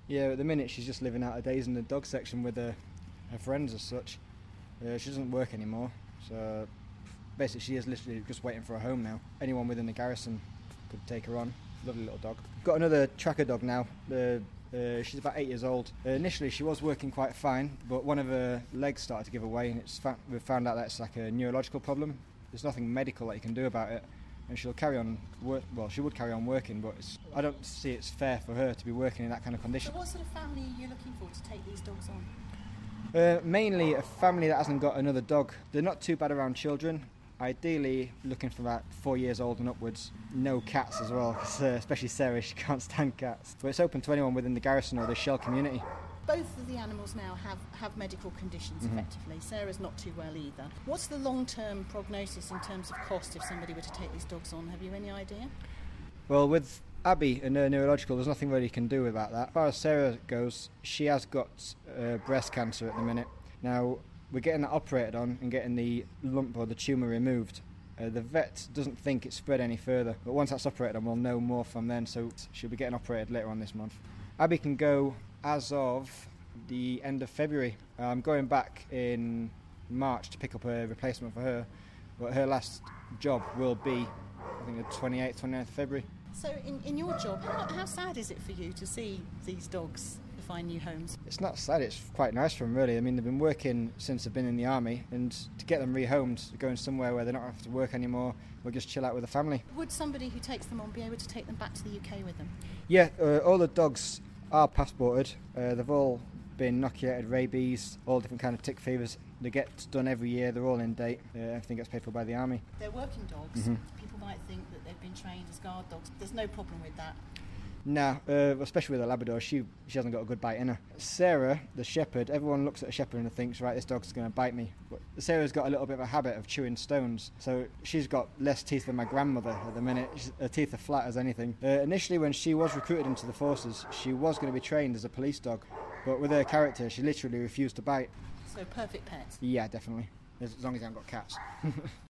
Yeah, at the minute she's just living out her days in the dog section with her friends as such. She doesn't work anymore, so basically she is literally just waiting for a home now. Anyone within the garrison could take her on. Lovely little dog. Got another tracker dog now. She's about 8 years old. Initially she was working quite fine, but one of her legs started to give away, and we've found out that's like a neurological problem. There's nothing medical that you can do about it, and she'll carry on she would carry on working, but I don't see it's fair for her to be working in that kind of condition. So what sort of family are you looking for to take these dogs on? Mainly a family that hasn't got another dog. They're not too bad around children. Ideally looking for about 4 years old and upwards. No cats as well, cause, especially Sarah, she can't stand cats. But it's open to anyone within the garrison or the Shell community. Both of the animals now have medical conditions, effectively. Sarah's not too well either. What's the long-term prognosis in terms of cost if somebody were to take these dogs on? Have you any idea? Well, with Abby and her neurological, there's nothing really you can do about that. As far as Sarah goes, she has got breast cancer at the minute. Now, we're getting that operated on and getting the lump or the tumour removed. The vet doesn't think it's spread any further, but once that's operated on, we'll know more from then, so she'll be getting operated later on this month. Abby can go as of the end of February. I'm going back in March to pick up a replacement for her, but her last job will be, I think, the 28th, 29th of February. So in your job, how sad is it for you to see these dogs find new homes? It's not sad, it's quite nice for them really. I mean, they've been working since they've been in the army, and to get them rehomed, going somewhere where they don't have to work anymore or just chill out with the family. Would somebody who takes them on be able to take them back to the UK with them? Yeah, all the dogs are passported. They've all been inoculated, rabies, all different kind of tick fevers. They get done every year, they're all in date. Everything gets paid for by the army. They're working dogs. People might think that they've been trained as guard dogs. There's no problem with that. No, especially with a Labrador, she hasn't got a good bite in her. Sarah, the shepherd, everyone looks at a shepherd and thinks, right, this dog's going to bite me. But Sarah's got a little bit of a habit of chewing stones, so she's got less teeth than my grandmother at the minute. Her teeth are flat as anything. Initially, when she was recruited into the forces, she was going to be trained as a police dog, but with her character, she literally refused to bite. So perfect pet? Yeah, definitely, as long as I haven't got cats.